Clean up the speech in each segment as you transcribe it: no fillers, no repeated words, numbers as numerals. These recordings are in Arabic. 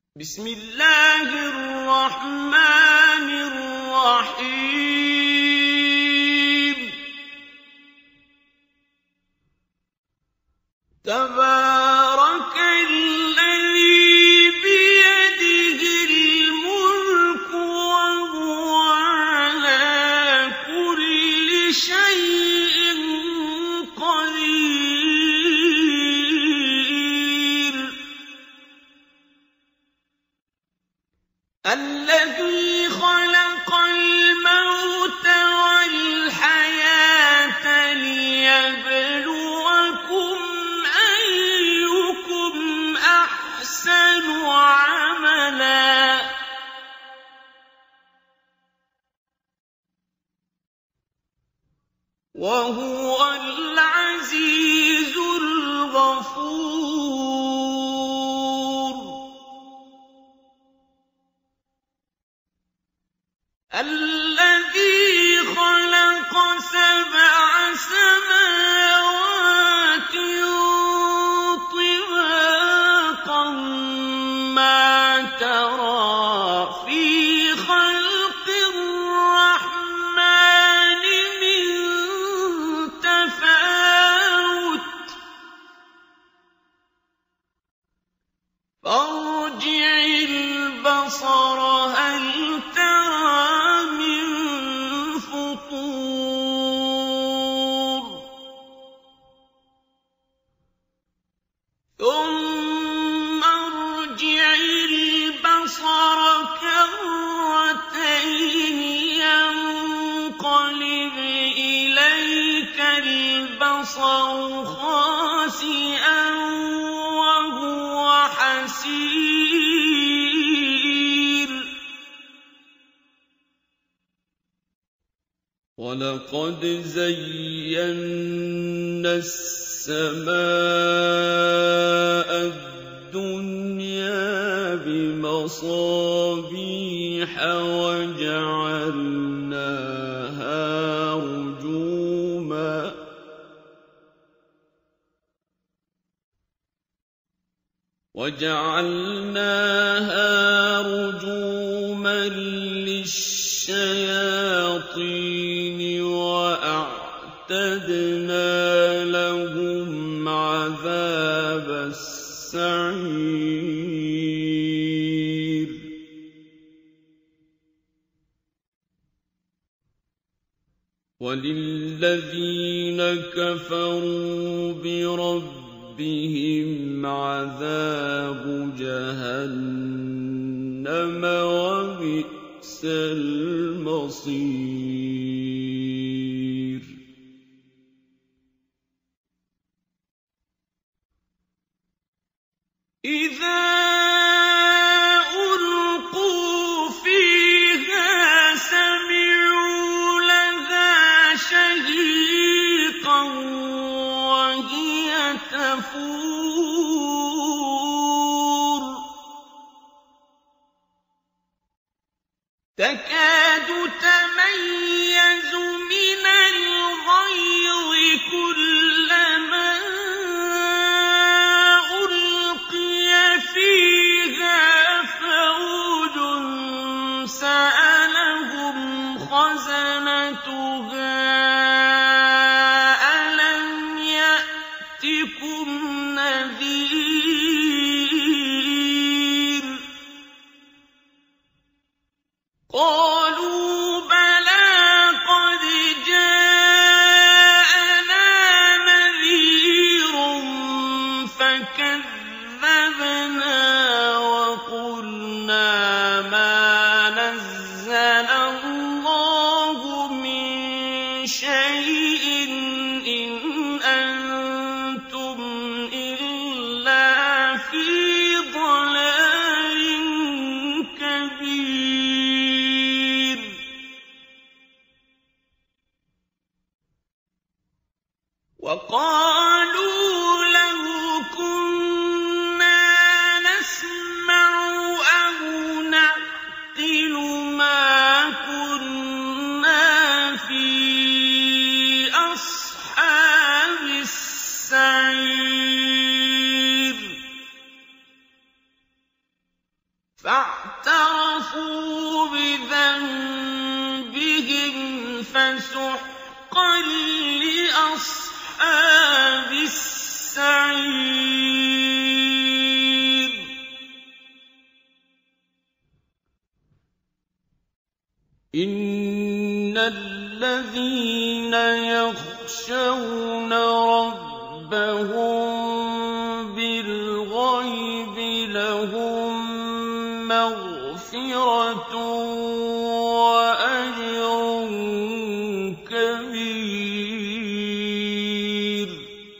بسم الله الرحمن الرحيم تبارك الذي بيده الملك وهو على كل شيء قدير الذي خلق الموت والحياة ليبلوكم أيكم أحسن عملا وهو العزيز الغفور الذي خلق سبع سماوات طباقا ما ترى في خلق الرحمن من تفاوت فارجع البصر هل ترى من فطور ثم ارجع البصر كرتين ينقلب إليك البصر خاسئا وهو حسير وَلَقَدْ زَيَّنَّا السَّمَاءَ الدُّنْيَا بِمَصَابِيحَ وَجَعَلْنَاهَا رُجُومًا لِّلشَّيَاطِينِ وَأَعْتَدْنَا لَهُمْ عَذَابَ السَّعِيرِ وَلِلَّذِينَ كَفَرُوا بِرَبِّهِمْ عَذَابُ جَهَنَّمَ وَبِئْسَ الْمَصِيرُ إِذَا أُلْقُوا فِيهَا سَمِعُوا لَهَا شَهِيقًا وَهِيَ تَفُورُ تَكَادُ تَمَيَّزُ مِنَ الْغَيْظِ كُلَّمَا أُلْقِيَ فِيهَا فَوْجٌ سَأَلَهُمْ خَزَنَتُهَا أَلَمْ يَأْتِكُمْ نَذِيرٌ قَالُوا فاعترفوا بذنبهم فسحقا لأصحاب السعير إن الذين يخشون ربهم بالغيب لهم مغفرة وأجر كبير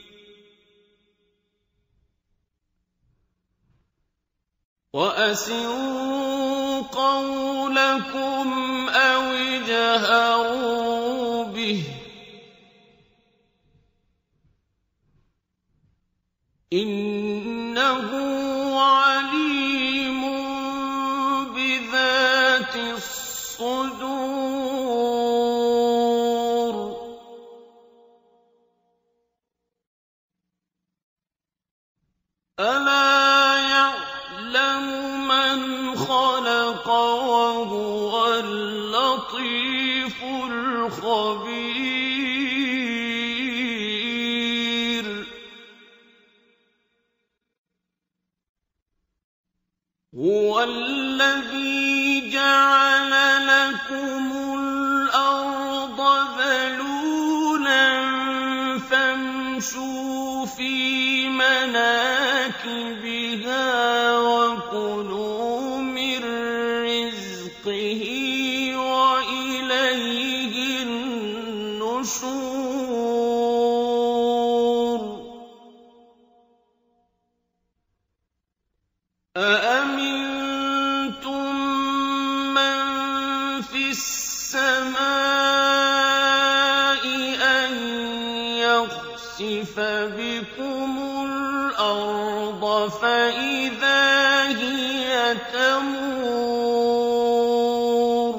وأسروا قولكم أو اجهروا به إنه عليم بذات الصدور ألا يعلم من خلق وهو اللطيف الخبير هو الذي جعل لكم الأرض ذلولا فامشوا في مناكبها وكلوا من رزقه وإليه النشور أأمنتم من في السماء أن يخسف بكم الأرض فإذا هي تمور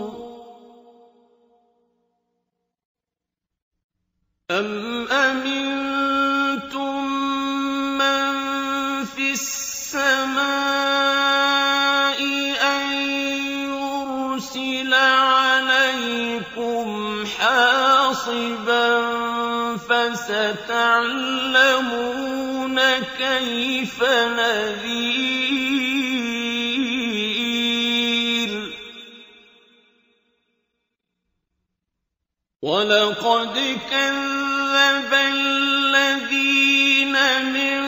أم أمنتم من في السماء أن يرسل عليكم حاصبا فستعلمون كيف نذير ولقد كذب الذين من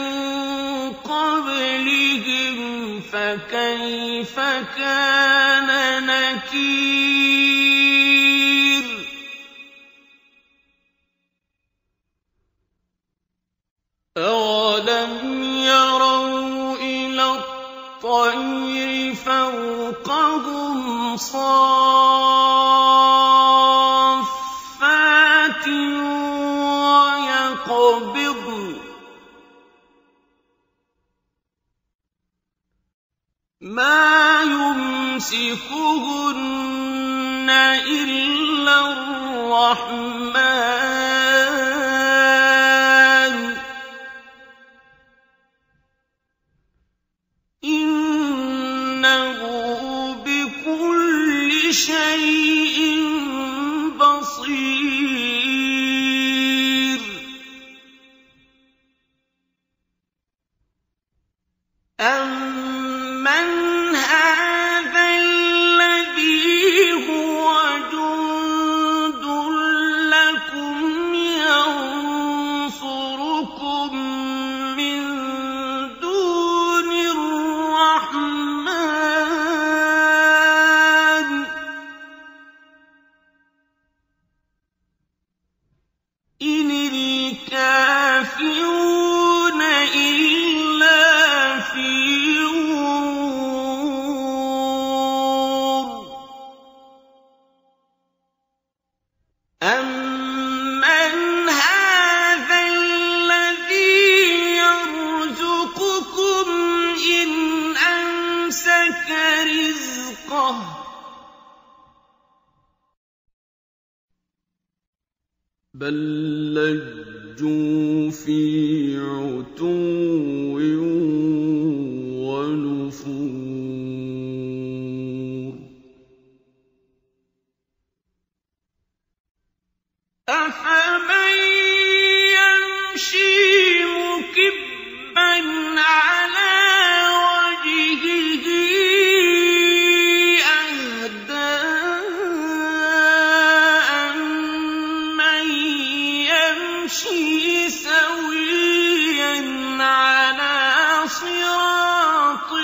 قبلهم فكيف كان نكير أولم يروا إلى الطير فوقهم صافات ويقبضن ما يمسكهن إلا الرحمن إنه بكل شيء بصير أَمَّنْ هَٰذَا الَّذِي هُوَ جُندٌ لَّكُمْ يَنصُرُكُم مِّن دُونِ الرَّحْمَٰنِ إِنِ الْكَافِرُونَ إِلَّا فِي غُرُورٍ أَمَّنْ هَٰذَا الَّذِي يَرْزُقُكُمْ إِنْ أَمْسَكَ رِزْقَهُ بَل لَّجُّوا فِي عُتُوٍّ وَنُفُورٍ أَفَمَن يَمْشِي مُكِبًّا عَلَىٰ وَجْهِهِ أَهْدَىٰ أَمَّن يَمْشِي سَوِيًّا عَلَىٰ صِرَاطٍ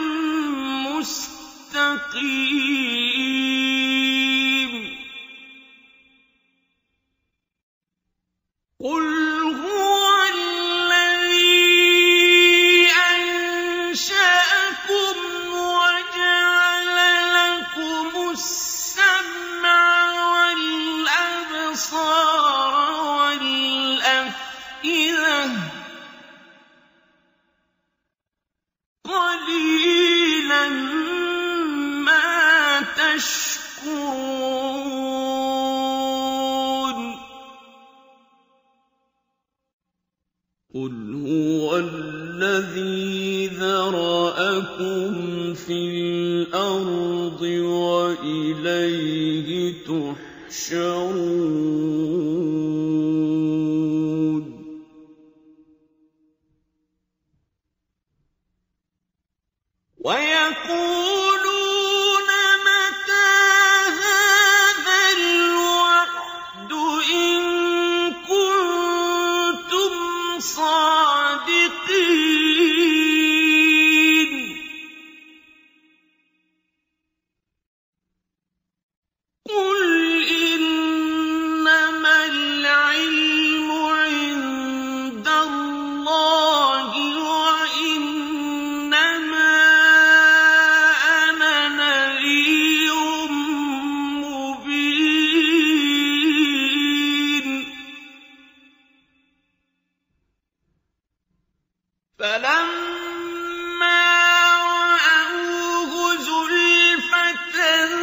مُّسْتَقِيمٍ قُلْ هُوَ الَّذِي أَنشَأَكُمْ وَجَعَلَ لَكُمُ السَّمْعَ وَالْأَبْصَارَ وَالْأَفْئِدَةَ ۚ قَلِيلًا مَّا تَشْكُرُونَ قُلْ هُوَ الَّذِي ذَرَأَكُمْ فِي الْأَرْضِ وَإِلَيْهِ تُحْشَرُونَ وَيَقُولُونَ مَتَىٰ هَٰذَا الْوَعْدُ إِن كُنتُمْ صَادِقِينَ قُلْ إِنَّمَا الْعِلْمُ عِندَ اللَّهِ وَإِنَّمَا أَنَا نَذِيرٌ مُّبِينٌ فَلَمَّا رَأَوْهُ زُلْفَةً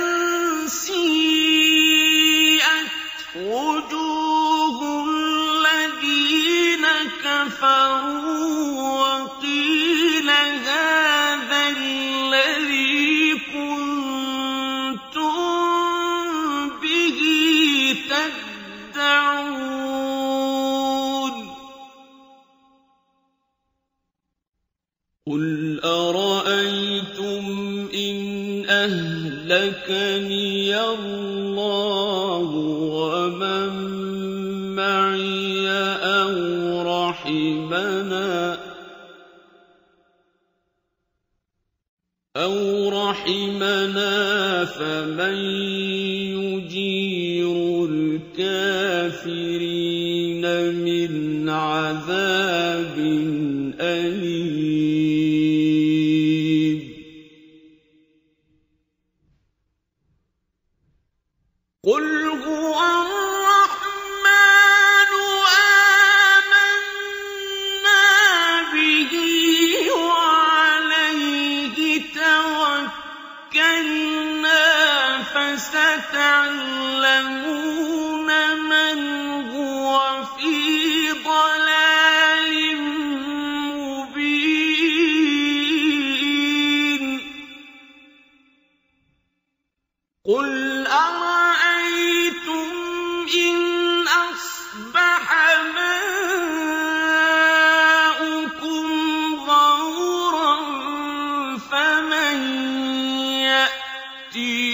سِيئَتْ وُجُوهُ الَّذِينَ كَفَرُوا وَقِيلَ هَٰذَا الَّذِي كُنتُم بِهِ تَدَّعُونَ قُلْ أَرَأَيْتُمْ إِنْ أَهْلَكَنِيَ اللَّهُ وَمَن مَّعِيَ أَوْ رَحِمَنَا فَمَن يُجِيرُ الْكَافِرِينَ مِنْ عَذَابٍ أَلِيمٍ قُلْ هُوَ الرَّحْمَٰنُ آمَنَّا بِهِ وَعَلَيْهِ تَوَكَّلْنَا فَسَتَعْلَمُونَ مَنْ هُوَ فِي ضَلَالٍ مُّبِينٍ قُلْ أَرَأَيْتُمْ إِنْ أَصْبَحَ مَاؤُكُمْ غَوْرًا فَمَن يَأْتِيكُم